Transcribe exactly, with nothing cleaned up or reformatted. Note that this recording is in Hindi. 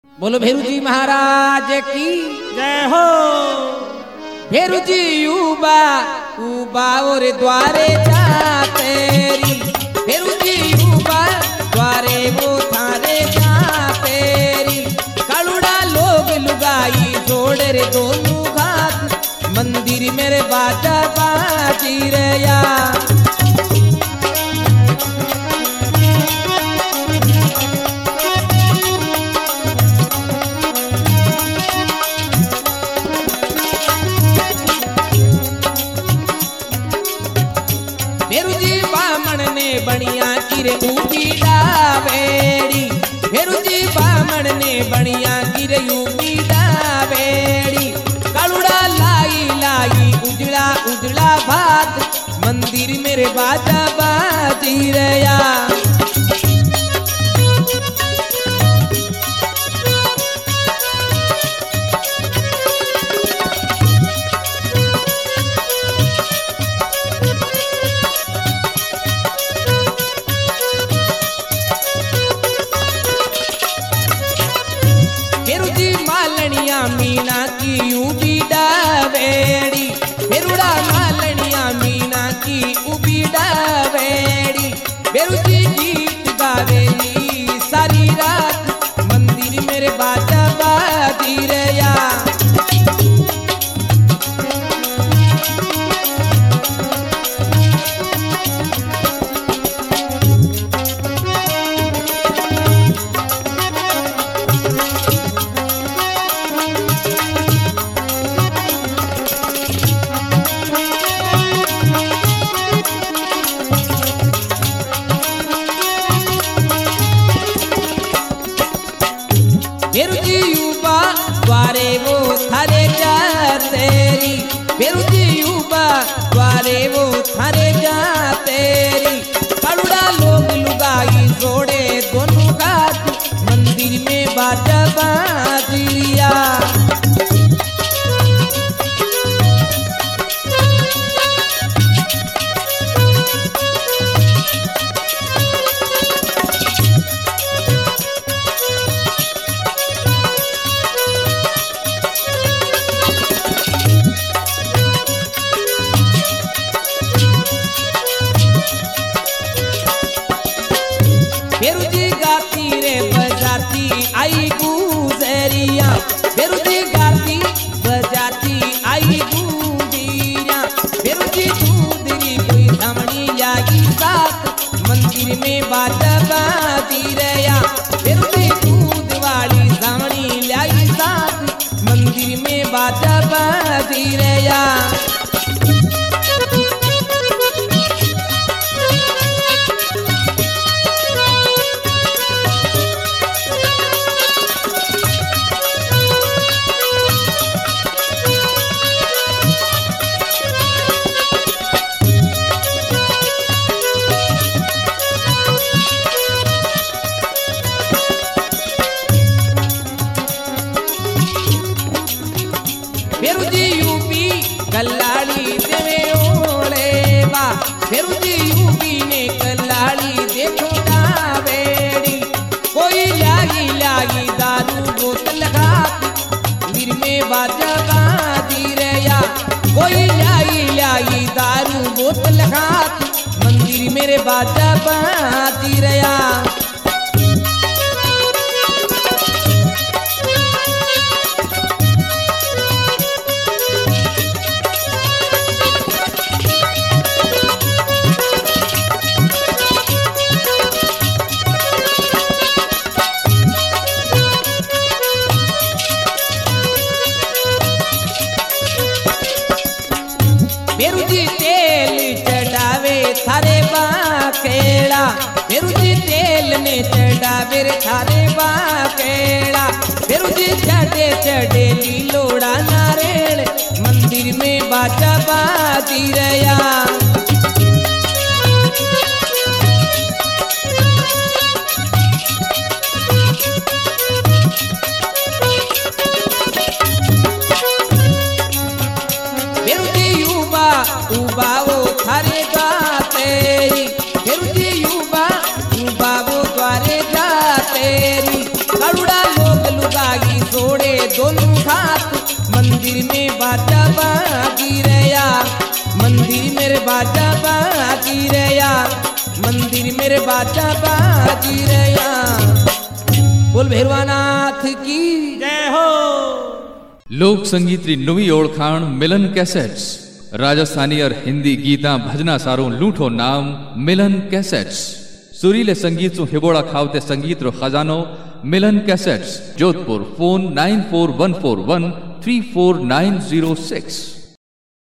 बोलो भेरू जी महाराज की जय हो। भेरू जी यूबा ऊबा और द्वारे जातेरी, भेरू जी यूबा द्वारे वो थारे जातेरी। कालुड़ा लोग लुगाई जोड़ रे दोनों घात, मंदिर मेरे बाजा बाजी रया। भेरू जी बामण ने बनिया किरे ऊबी डावेड़ी, भेरू जी बामण ने बनिया किरे ऊबी डावेड़ी। कालुड़ा लाई लाई उजड़ा उजड़ा भात, मंदिर मेरे बाजा बाजी रया। भेरू जी मालनिया मीना की उबी डावेड़ी, भेरूड़ा मालनिया मीना की उबी डावेड़ी। भेरू जी गीत गावेली सारी रात, मंदिर मेरे बाजा बाजी रया। भेरू जी यूबा द्वारे वो थारे जातेरी, भेरू जी यूबा द्वारे वो थारे जातेरी। कालुड़ा लोग लुगाई जोड़े दोनों घात, मंदिर में बाजा बाजिया। भेरू जी गाती रे बजाती आई गुजरिया, भेरू जी गाती बजाती आई गुजरिया। भेरू जी दूधरी कोई धमनी लागी साथ, मंदिर में बाजा बाजी रया। भेरू जी दूध वाली धमनी लागी साथ, मंदिर में बाजा बाजी रया। भेरू जी यूपी कल्लाड़ी देवे ओले बा, भेरू जी यूपी ने कल्लाड़ी देखो डावेड़ी। कोई लागी लागी दारू बोतल घात, मंदिर में बाजा बाजी रया। कोई लागी लागी दारू बोतल घात, मंदिर मेरे बाजा बाजी रया। भेरू जी तेल चढ़ावे थारे बाकेड़ा, भेरू जी तेल ने चढ़ावे रे थारे बाकेड़ा। भेरू जी चढ़े चढ़े लीलोड़ा नारेड़, मंदिर में बाजा बाजी रया। भेरू जी यूबा ऊबा वो थारे जातेरी, भेरू जी यूबा ऊबा वो द्वारे जातेरी। कालुड़ा लोग लुगा मंदिर में बाजा बाजी रे यार, मंदिर मेरे बाजा बाजी रे यार, मंदिर मेरे बाजा बाजी रे यार। बोल भैरवानाथ की जय हो। लोक संगीतरी नवी ओळखाण मिलन कैसेट्स। राजस्थानी और हिंदी गीता भजना सारों लूठो नाम मिलन कैसेट्स। सुरीले संगीत सु हिबोड़ा खावते संगीत रो खजानो Milan cassettes. Jodhpur phone nine four one four one three four nine zero six.